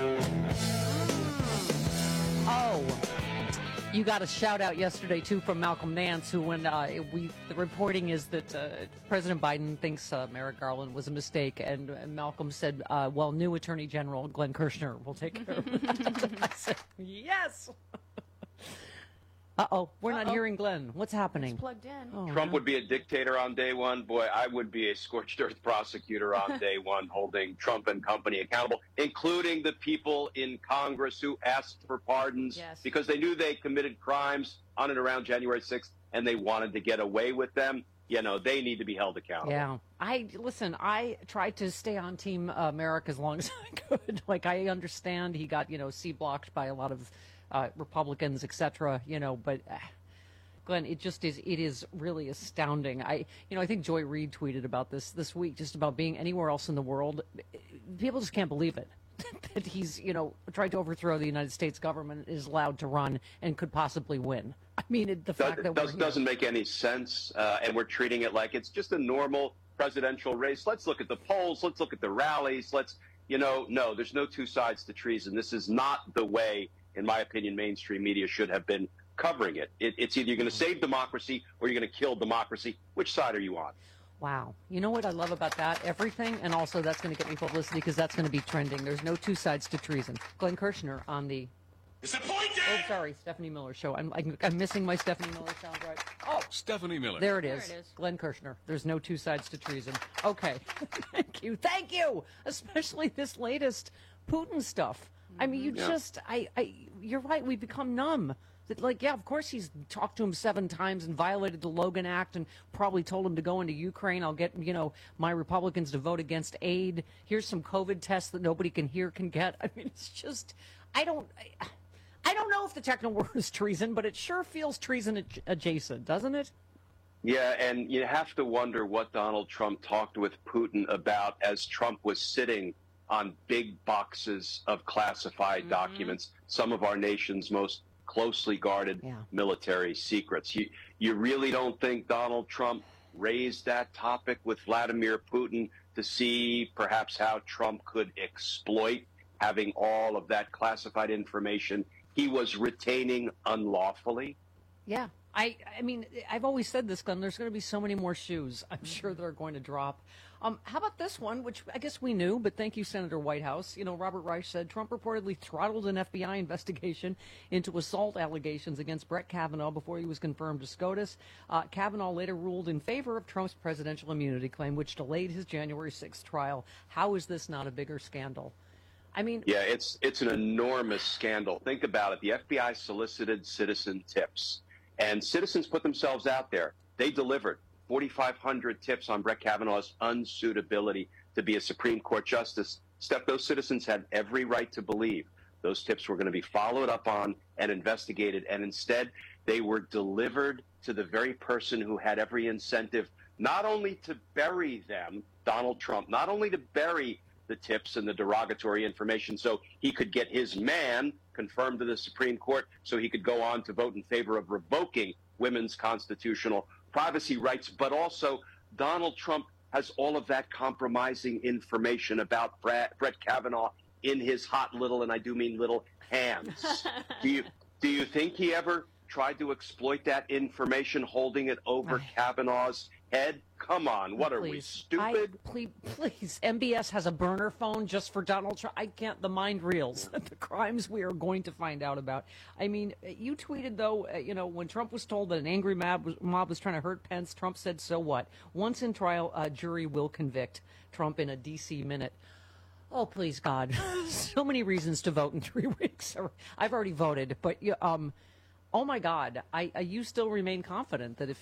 Oh. You got a shout out yesterday too from Malcolm Nance, who the reporting is that President Biden thinks Merrick Garland was a mistake, and Malcolm said, "Well, new Attorney General Glenn Kirshner will take care of it." I said, "Yes." We're not hearing Glenn. What's happening? It's plugged in. Oh, Trump would be a dictator on day one. Boy, I would be a scorched earth prosecutor on day one, holding Trump and company accountable, including the people in Congress who asked for pardons because they knew they committed crimes on and around January 6th, and they wanted to get away with them. They need to be held accountable. Yeah. I tried to stay on Team Merrick as long as I could. I understand he got, C-blocked by a lot of Republicans, etc. But Glenn, it is really astounding. I think Joy Reid tweeted about this week, just about being anywhere else in the world. People just can't believe it. That he's, tried to overthrow the United States government, is allowed to run, and could possibly win. I mean, the fact that doesn't make any sense, and we're treating it like it's just a normal presidential race. Let's look at the polls. Let's look at the rallies. No, there's no two sides to treason. This is not the way, in my opinion, mainstream media should have been covering it. It's either you're going to save democracy or you're going to kill democracy. Which side are you on? Wow. You know what I love about that? Everything, and also that's going to get me publicity because that's going to be trending. There's no two sides to treason. Glenn Kirshner on the... Stephanie Miller Show. I'm missing my Stephanie Miller soundbite. Oh, Stephanie Miller. There it is. Glenn Kirshner. There's no two sides to treason. Okay. Thank you. Especially this latest Putin stuff. I mean, you're right. We've become numb. That, of course he's talked to him 7 times and violated the Logan Act and probably told him to go into Ukraine. I'll get, my Republicans to vote against aid. Here's some COVID tests that nobody can get. I mean, it's just, I don't know if the technical word is treason, but it sure feels treason adjacent, doesn't it? Yeah, and you have to wonder what Donald Trump talked with Putin about as Trump was sitting on big boxes of classified documents, some of our nation's most closely guarded military secrets. You really don't think Donald Trump raised that topic with Vladimir Putin to see perhaps how Trump could exploit having all of that classified information he was retaining unlawfully? Yeah. I mean, I've always said this, Glenn, there's going to be so many more shoes I'm sure that are going to drop. How about this one, which I guess we knew, but thank you, Senator Whitehouse. Robert Reich said Trump reportedly throttled an FBI investigation into assault allegations against Brett Kavanaugh before he was confirmed to SCOTUS. Kavanaugh later ruled in favor of Trump's presidential immunity claim, which delayed his January 6th trial. How is this not a bigger scandal? I mean... Yeah, it's an enormous scandal. Think about it. The FBI solicited citizen tips, and citizens put themselves out there. They delivered 4,500 tips on Brett Kavanaugh's unsuitability to be a Supreme Court justice. Those citizens had every right to believe those tips were going to be followed up on and investigated, and instead they were delivered to the very person who had every incentive not only to bury them, Donald Trump, not only to bury the tips and the derogatory information so he could get his man confirmed to the Supreme Court so he could go on to vote in favor of revoking women's constitutional privacy rights, but also Donald Trump has all of that compromising information about Brett Kavanaugh in his hot little, and I do mean little, hands. Do you think he ever tried to exploit that information, holding it over Kavanaugh's head? Come on, what are we, stupid? Please, MBS has a burner phone just for Donald Trump. I can't, the mind reels, the crimes we are going to find out about. I mean, you tweeted, though, when Trump was told that an angry mob was trying to hurt Pence, Trump said, so what? Once in trial, a jury will convict Trump in a D.C. minute. Oh, please, God. So many reasons to vote in 3 weeks. I've already voted, but, oh, my God. You still remain confident that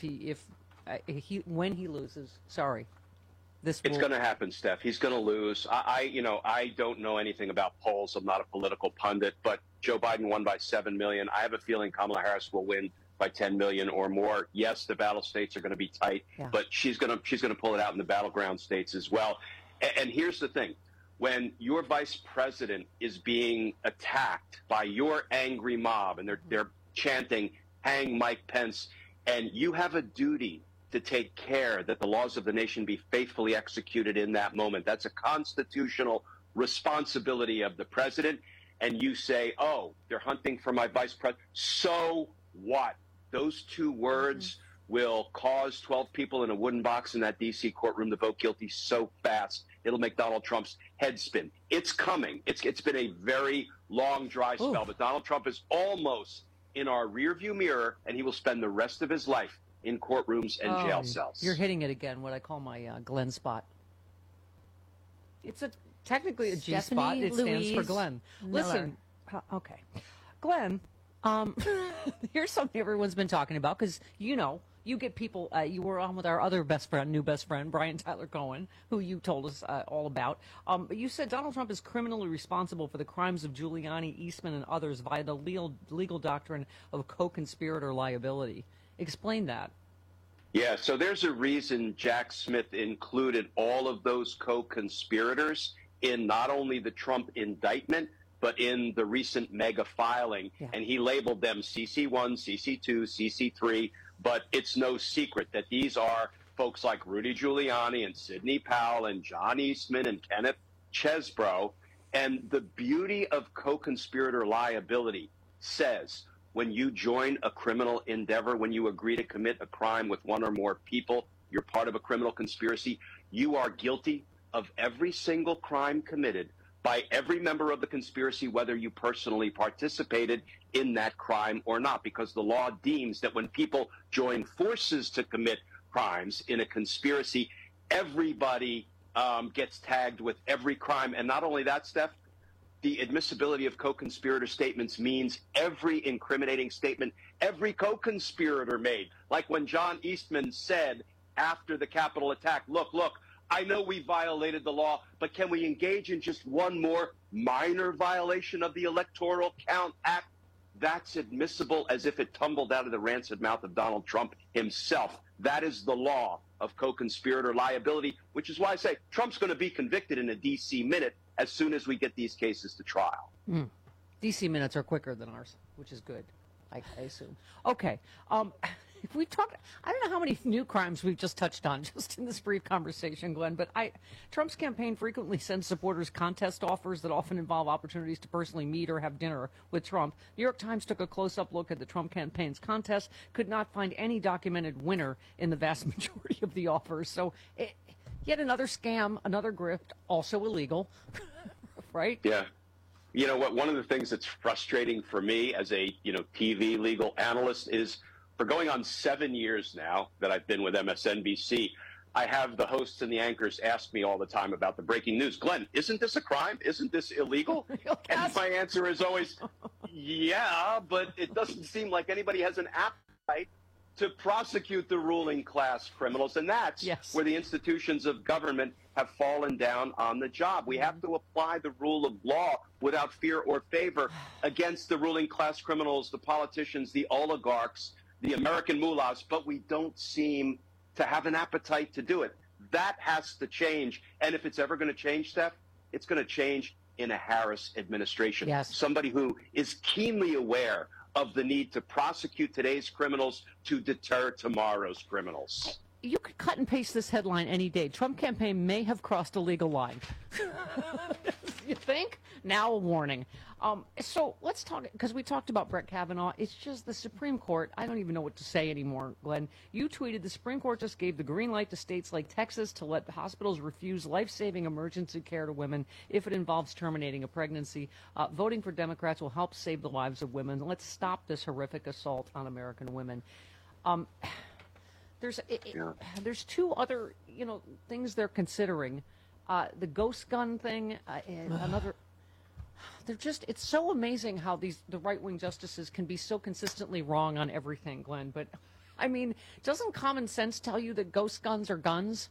when he loses, it's going to happen, Steph. He's going to lose. I don't know anything about polls. I'm not a political pundit, but Joe Biden won by 7 million. I have a feeling Kamala Harris will win by 10 million or more. Yes, the battle states are going to be tight, but she's going to pull it out in the battleground states as well. And here's the thing. When your vice president is being attacked by your angry mob and they're chanting, hang Mike Pence, and you have a duty to take care that the laws of the nation be faithfully executed in that moment. That's a constitutional responsibility of the president. And you say, oh, they're hunting for my vice president. So what? Those 2 words will cause 12 people in a wooden box in that D.C. courtroom to vote guilty so fast, it'll make Donald Trump's head spin. It's coming. It's been a very long, dry spell, but Donald Trump is almost in our rearview mirror, and he will spend the rest of his life in courtrooms and jail cells. You're hitting it again, what I call my Glenn spot. It's technically a G spot. It stands for Glenn. Miller. Listen, okay. Glenn, here's something everyone's been talking about, because, you get people, you were on with our other new best friend, Brian Tyler Cohen, who you told us all about. But you said Donald Trump is criminally responsible for the crimes of Giuliani, Eastman, and others via the legal doctrine of co-conspirator liability. Explain that. Yeah, so there's a reason Jack Smith included all of those co-conspirators in not only the Trump indictment, but in the recent mega filing. Yeah. And he labeled them CC1, CC2, CC3. But it's no secret that these are folks like Rudy Giuliani and Sidney Powell and John Eastman and Kenneth Chesbrough. And the beauty of co-conspirator liability says when you join a criminal endeavor, when you agree to commit a crime with 1 or more people, you're part of a criminal conspiracy, you are guilty of every single crime committed by every member of the conspiracy, whether you personally participated in that crime or not, because the law deems that when people join forces to commit crimes in a conspiracy, everybody gets tagged with every crime. And not only that, Steph, the admissibility of co-conspirator statements means every incriminating statement every co-conspirator made. Like when John Eastman said after the Capitol attack, look, I know we violated the law, but can we engage in just one more minor violation of the Electoral Count Act? That's admissible as if it tumbled out of the rancid mouth of Donald Trump himself. That is the law of co-conspirator liability, which is why I say Trump's going to be convicted in a D.C. minute as soon as we get these cases to trial. D.C. minutes are quicker than ours, which is good, I assume. Okay. If we talk, I don't know how many new crimes we've just touched on just in this brief conversation, Glenn, but Trump's campaign frequently sends supporters contest offers that often involve opportunities to personally meet or have dinner with Trump. New York Times took a close-up look at the Trump campaign's contest, could not find any documented winner in the vast majority of the offers. So yet another scam, another grift, also illegal, right? Yeah. You know what? One of the things that's frustrating for me as a TV legal analyst is for going on 7 years now that I've been with MSNBC, I have the hosts and the anchors ask me all the time about the breaking news. Glenn, isn't this a crime? Isn't this illegal? And my answer is always, yeah, but it doesn't seem like anybody has an appetite to prosecute the ruling class criminals. And that's where the institutions of government have fallen down on the job. We have to apply the rule of law without fear or favor against the ruling class criminals, the politicians, the oligarchs, the American mullahs, but we don't seem to have an appetite to do it. That has to change. And if it's ever going to change, Steph, it's going to change in a Harris administration. Yes. Somebody who is keenly aware of the need to prosecute today's criminals to deter tomorrow's criminals. You could cut and paste this headline any day. Trump campaign may have crossed a legal line. You think? Now a warning. So let's talk, because we talked about Brett Kavanaugh. It's just the Supreme Court. I don't even know what to say anymore, Glenn. You tweeted the Supreme Court just gave the green light to states like Texas to let hospitals refuse life-saving emergency care to women if it involves terminating a pregnancy. Voting for Democrats will help save the lives of women. Let's stop this horrific assault on American women. There's two other, things they're considering. The ghost gun thing, and another. It's so amazing how the right-wing justices can be so consistently wrong on everything, Glenn. But, I mean, doesn't common sense tell you that ghost guns are guns?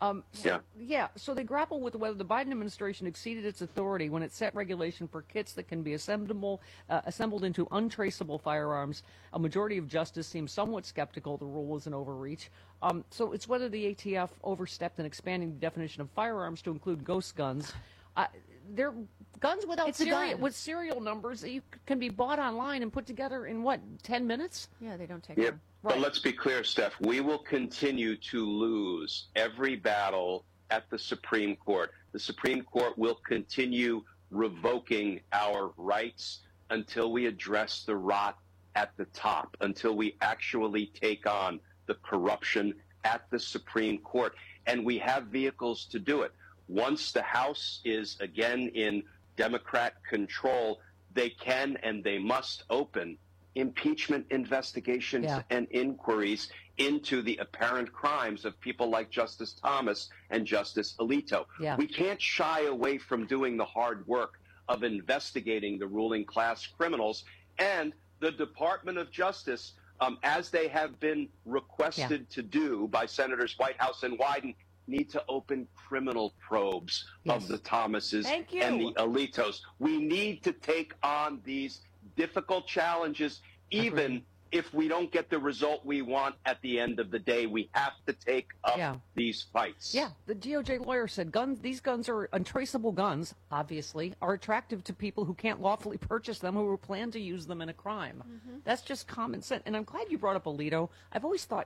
So they grapple with whether the Biden administration exceeded its authority when it set regulation for kits that can be assembled into untraceable firearms. A majority of justice seems somewhat skeptical the rule was an overreach. So it's whether the ATF overstepped in expanding the definition of firearms to include ghost guns. They're guns with serial numbers that you can be bought online and put together in 10 minutes? Yeah, they don't take Yep. long. But let's be clear, Steph, we will continue to lose every battle at the Supreme Court. The Supreme Court will continue revoking our rights until we address the rot at the top, until we actually take on the corruption at the Supreme Court. And we have vehicles to do it. Once the House is again in Democrat control, they can and they must open impeachment investigations and inquiries into the apparent crimes of people like Justice Thomas and Justice Alito. Yeah. We can't shy away from doing the hard work of investigating the ruling class criminals, and the Department of Justice, as they have been requested to do by Senators Whitehouse and Wyden, need to open criminal probes of the Thomases and the Alitos. We need to take on these difficult challenges, even if we don't get the result we want at the end of the day. We have to take up these fights. Yeah, the DOJ lawyer said these guns are untraceable guns, obviously, are attractive to people who can't lawfully purchase them, who plan to use them in a crime. That's just common sense. And I'm glad you brought up Alito. I've always thought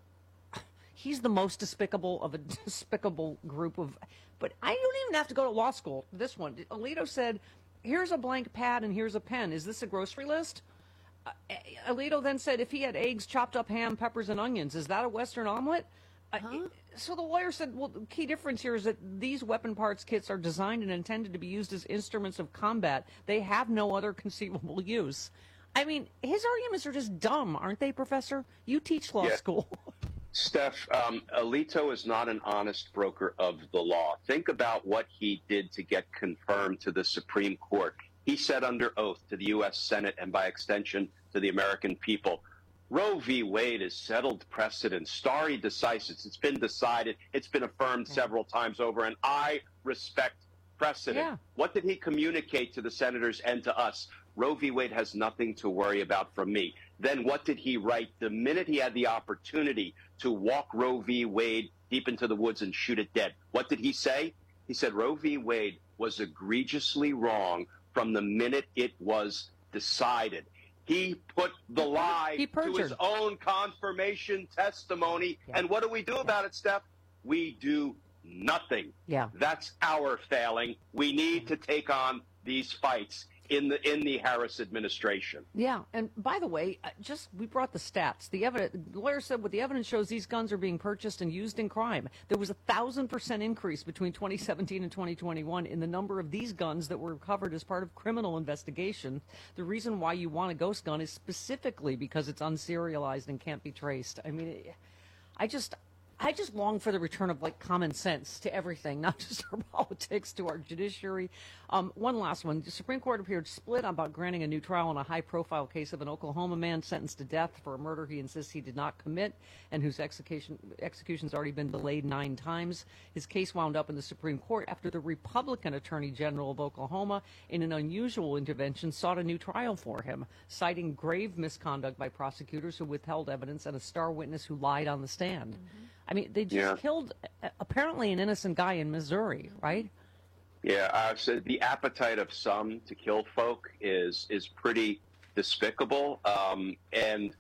he's the most despicable of a despicable group of, but I don't even have to go to law school. This one, Alito said, here's a blank pad and here's a pen. Is this a grocery list? Alito then said, if he had eggs, chopped up ham, peppers, and onions, is that a Western omelet? So the lawyer said, well, the key difference here is that these weapon parts kits are designed and intended to be used as instruments of combat. They have no other conceivable use. I mean, his arguments are just dumb, aren't they, Professor? You teach law school. Steph, Alito is not an honest broker of the law. Think about what he did to get confirmed to the Supreme Court. He said under oath to the U.S. Senate and by extension to the American people, Roe v. Wade is settled precedent, stare decisis. It's been decided. It's been affirmed several times over, and I respect precedent. Yeah. What did he communicate to the senators and to us? Roe v. Wade has nothing to worry about from me. Then what did he write the minute he had the opportunity to walk Roe v. Wade deep into the woods and shoot it dead? What did he say? He said Roe v. Wade was egregiously wrong from the minute it was decided. He put the lie to his own confirmation testimony. And what do we do about it, Steph? We do nothing. Yeah. That's our failing. We need to take on these fights in the Harris administration. Yeah, and by the way, we brought the stats. The lawyer said what the evidence shows, these guns are being purchased and used in crime. There was 1,000% increase between 2017 and 2021 in the number of these guns that were recovered as part of criminal investigation. The reason why you want a ghost gun is specifically because it's unserialized and can't be traced. I mean, I just long for the return of common sense to everything, not just our politics, to our judiciary. One last one. The Supreme Court appeared split about granting a new trial in a high-profile case of an Oklahoma man sentenced to death for a murder he insists he did not commit and whose execution's already been delayed 9 times. His case wound up in the Supreme Court after the Republican Attorney General of Oklahoma, in an unusual intervention, sought a new trial for him, citing grave misconduct by prosecutors who withheld evidence and a star witness who lied on the stand. I mean, they just killed, apparently, an innocent guy in Missouri, right? Yeah, so the appetite of some to kill folk is pretty despicable. And,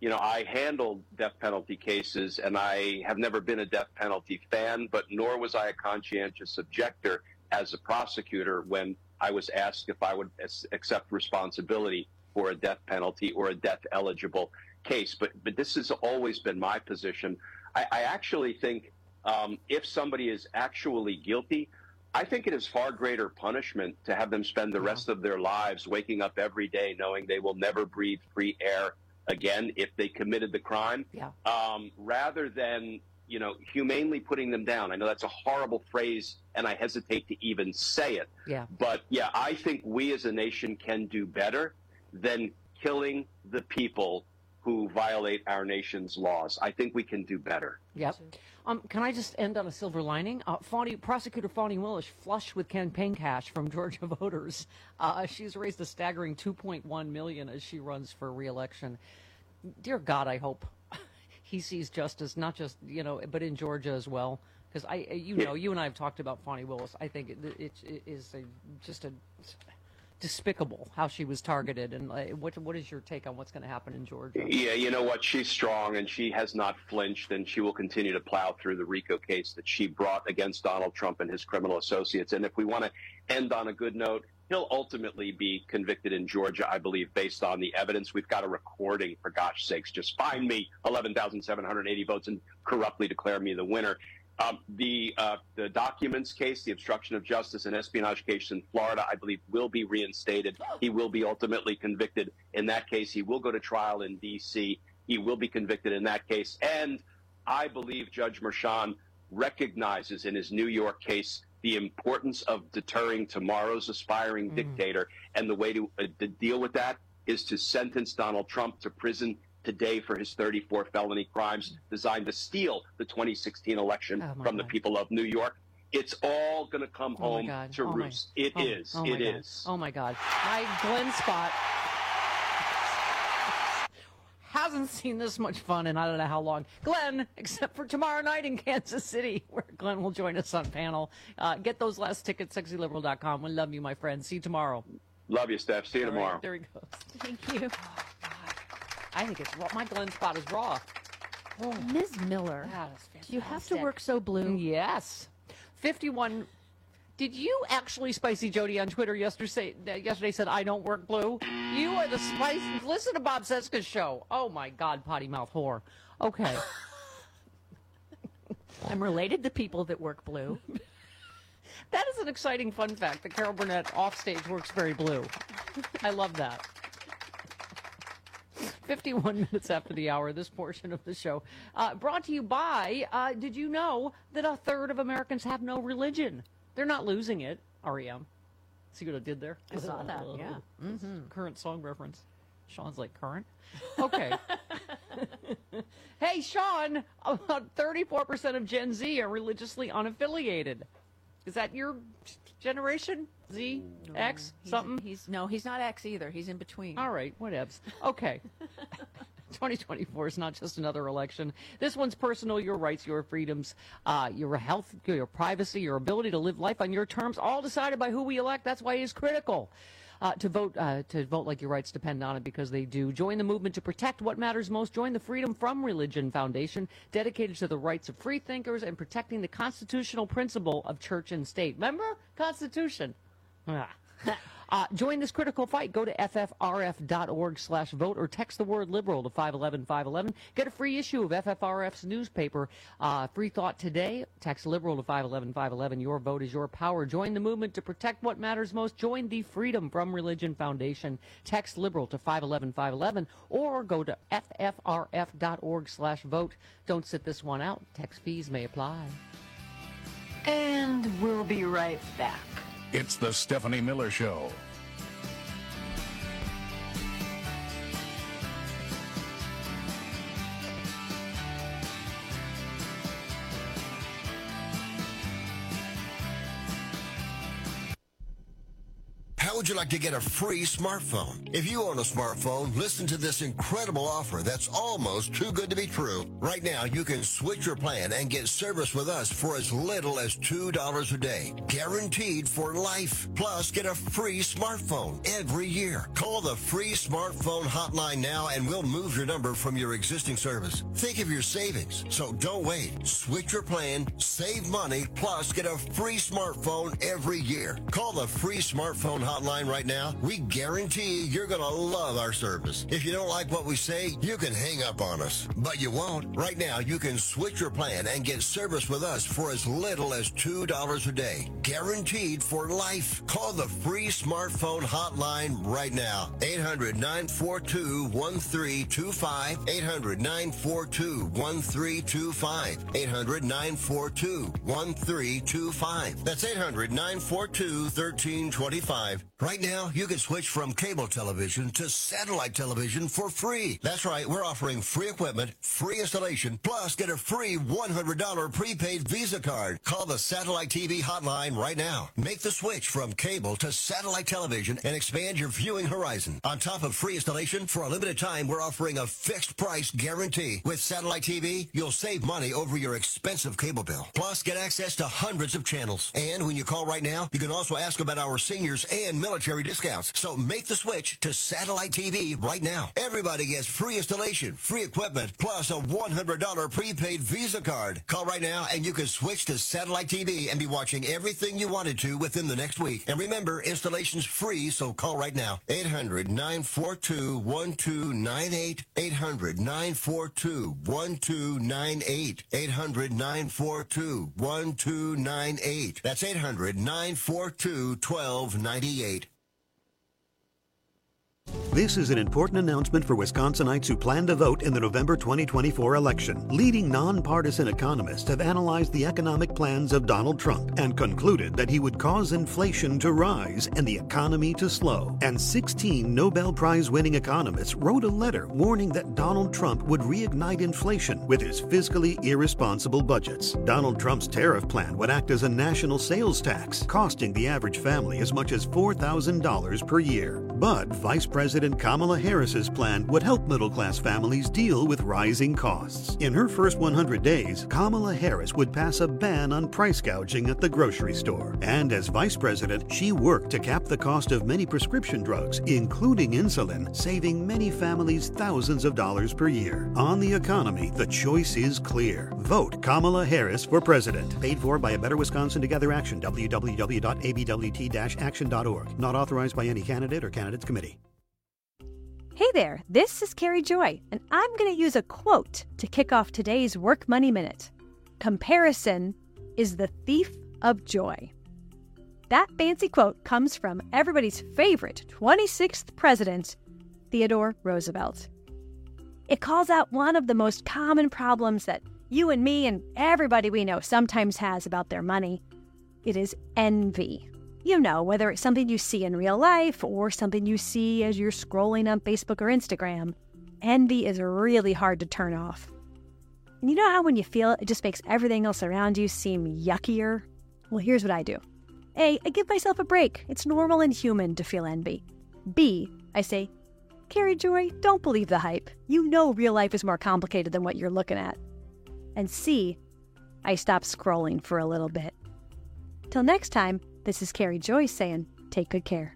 I handled death penalty cases, and I have never been a death penalty fan, but nor was I a conscientious objector. as a prosecutor when I was asked if I would accept responsibility for a death penalty or a death-eligible case. But this has always been my position. I actually think if somebody is actually guilty, I think it is far greater punishment to have them spend the rest of their lives waking up every day knowing they will never breathe free air again if they committed the crime, rather than, you know, humanely putting them down. I know that's a horrible phrase, and I hesitate to even say it. Yeah. But, yeah, I think we as a nation can do better than killing the people who violate our nation's laws. I think we can do better. Yep. Can I just end on a silver lining? Prosecutor Fani Willis flush with campaign cash from Georgia voters. She's raised a staggering $2.1 million as she runs for re-election. Dear God, I hope he sees justice, not just, you know, but in Georgia as well. Because you and I have talked about Fani Willis. I think it is just despicable how she was targeted. And what is your take on what's going to happen in Georgia? Yeah, you know what? She's strong, and she has not flinched, and she will continue to plow through the RICO case that she brought against Donald Trump and his criminal associates. And if we want to end on a good note, he'll ultimately be convicted in Georgia, I believe, based on the evidence. We've got a recording, for gosh sakes. Just find me 11,780 votes and corruptly declare me the winner. The documents case, the obstruction of justice and espionage case in Florida, I believe, will be reinstated. He will be ultimately convicted in that case. He will go to trial in D.C. He will be convicted in that case. And I believe Judge Merchan recognizes in his New York case the importance of deterring tomorrow's aspiring dictator. And the way to deal with that is to sentence Donald Trump to prison today for his 34 felony crimes designed to steal the 2016 election from the people of New York. It's all going to come home to roost. It is. Oh, my God. My Glenn spot hasn't seen this much fun in I don't know how long. Glenn, except for tomorrow night in Kansas City, where Glenn will join us on panel. Get those last tickets, sexyliberal.com. We love you, my friend. See you tomorrow. Love you, Steph. See you tomorrow. There he goes. Thank you. I think it's raw. My Glenn spot is raw. Oh. Ms. Miller, do you have to work so blue? Yes. 51. Did you actually, Spicy Jody on Twitter yesterday said, I don't work blue? You are the spicy. Listen to Bob Seska's show. Oh, my God, potty mouth whore. Okay. I'm related to people that work blue. That is an exciting fun fact that Carol Burnett offstage works very blue. I love that. 51 minutes after the hour, this portion of the show. Brought to you by, did you know that a third of Americans have no religion? They're not losing it, REM. See what I did there? I saw that, yeah. Mm-hmm. Current song reference. Sean's like, current? Okay. Hey, Sean, about 34% of Gen Z are religiously unaffiliated. Is that your generation? Z? No, X? Something? He's not X either. He's in between. All right, whatevs. Okay. 2024 is not just another election. This one's personal. Your rights, your freedoms, your health, your privacy, your ability to live life on your terms, all decided by who we elect. That's why it is critical to vote like your rights depend on it, because they do. Join the movement to protect what matters most. Join the Freedom from Religion Foundation, dedicated to the rights of free thinkers and protecting the constitutional principle of church and state. Remember? Constitution. Join this critical fight. Go to ffrf.org/vote or text the word liberal to 511-511. Get a free issue of FFRF's newspaper, Free Thought Today. Text liberal to 511-511. Your vote is your power. Join the movement to protect what matters most. Join the Freedom from Religion Foundation. Text liberal to 511-511 or go to ffrf.org/vote. Don't sit this one out. Text fees may apply. And we'll be right back. It's the Stephanie Miller Show. How would you like to get a free smartphone? If you own a smartphone, listen to this incredible offer that's almost too good to be true. Right now, you can switch your plan and get service with us for as little as $2 a day. Guaranteed for life. Plus, get a free smartphone every year. Call the free smartphone hotline now and we'll move your number from your existing service. Think of your savings. So don't wait. Switch your plan, save money, plus get a free smartphone every year. Call the free smartphone hotline right now. We guarantee you're going to love our service. If you don't like what we say, you can hang up on us. But you won't. Right now, you can switch your plan and get service with us for as little as $2 a day. Guaranteed for life. Call the free smartphone hotline right now. 800-942-1325. 800-942-1325. 800-942-1325. That's 800-942-1325. Right now, you can switch from cable television to satellite television for free. That's right, we're offering free equipment, free installation, plus get a free $100 prepaid Visa card. Call the Satellite TV hotline right now. Make the switch from cable to satellite television and expand your viewing horizon. On top of free installation, for a limited time, we're offering a fixed price guarantee. With Satellite TV, you'll save money over your expensive cable bill. Plus, get access to hundreds of channels. And when you call right now, you can also ask about our seniors and military discounts. So make the switch to Satellite TV right now. Everybody gets free installation, free equipment, plus a $100 prepaid Visa card. Call right now and you can switch to Satellite TV and be watching everything you wanted to within the next week. And remember, installation's free, so call right now. 800-942-1298. 800-942-1298. 800-942-1298. That's 800-942-1298. This is an important announcement for Wisconsinites who plan to vote in the November 2024 election. Leading nonpartisan economists have analyzed the economic plans of Donald Trump and concluded that he would cause inflation to rise and the economy to slow. And 16 Nobel Prize-winning economists wrote a letter warning that Donald Trump would reignite inflation with his fiscally irresponsible budgets. Donald Trump's tariff plan would act as a national sales tax, costing the average family as much as $4,000 per year. But Vice President Kamala Harris's plan would help middle-class families deal with rising costs. In her first 100 days, Kamala Harris would pass a ban on price gouging at the grocery store. And as vice president, she worked to cap the cost of many prescription drugs, including insulin, saving many families thousands of dollars per year. On the economy, the choice is clear. Vote Kamala Harris for president. Paid for by A Better Wisconsin Together Action, www.abwt-action.org. Not authorized by any candidate or candidates committee. Hey there, this is Carrie Joy, and I'm going to use a quote to kick off today's Work Money Minute. Comparison is the thief of joy. That fancy quote comes from everybody's favorite 26th president, Theodore Roosevelt. It calls out one of the most common problems that you and me and everybody we know sometimes has about their money. It is envy. You know, whether it's something you see in real life or something you see as you're scrolling on Facebook or Instagram, envy is really hard to turn off. And you know how when you feel it, it just makes everything else around you seem yuckier? Well, here's what I do. A, I give myself a break. It's normal and human to feel envy. B, I say, Carrie Joy, don't believe the hype. You know real life is more complicated than what you're looking at. And C, I stop scrolling for a little bit. Till next time, this is Carrie Joy saying, take good care.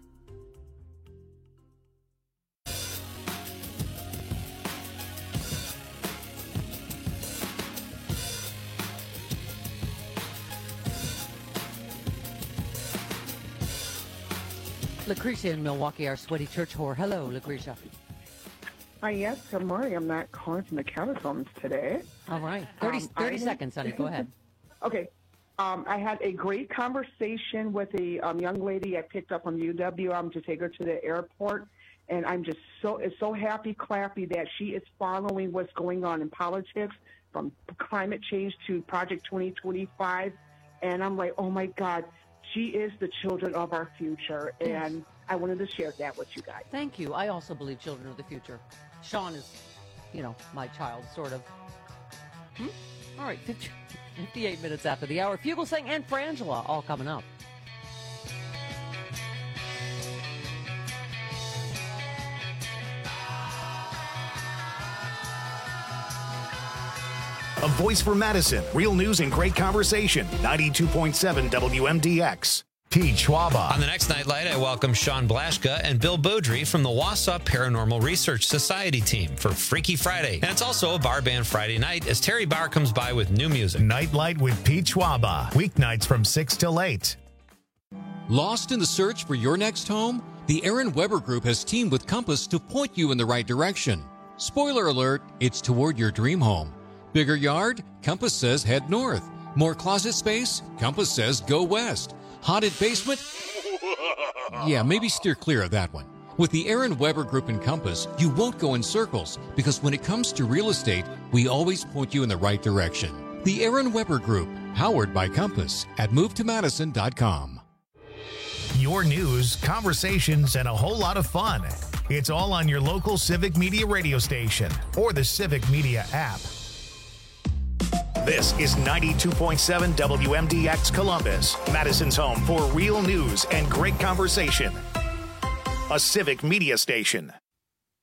Lucretia in Milwaukee, our sweaty church whore. Hello, Lucretia. Hi, yes, good morning. I'm not calling from the catacombs today. All right. 30 seconds, honey. Go ahead. Okay. I had a great conversation with a young lady I picked up from UW to take her to the airport, and I'm just so happy, clappy that she is following what's going on in politics, from climate change to Project 2025, and I'm like, oh my God, she is the children of our future, and I wanted to share that with you guys. Thank you. I also believe children of the future. Sean is, my child, sort of. All right, 58 minutes after the hour. Fugelsang and Frangela all coming up. a voice for Madison. Real news and great conversation. 92.7 WMDX. Pete Schwaba. On the next Nightlight, I welcome Sean Blaschka and Bill Beaudry from the Wausau Paranormal Research Society team for Freaky Friday. And it's also a bar band Friday night as Terry Barr comes by with new music. Nightlight with Pete Schwaba. Weeknights from 6 till 8. Lost in the search for your next home? The Aaron Weber Group has teamed with Compass to point you in the right direction. Spoiler alert, it's toward your dream home. Bigger yard? Compass says head north. More closet space? Compass says go west. Haunted basement? Yeah, maybe steer clear of that one. With the Aaron Weber Group and Compass, you won't go in circles because when it comes to real estate, we always point you in the right direction. The Aaron Weber Group, powered by Compass at movetomadison.com. Your news, conversations, and a whole lot of fun. It's all on your local Civic Media radio station or the Civic Media app. This is 92.7 WMDX Columbus, Madison's home for real news and great conversation. A Civic Media station.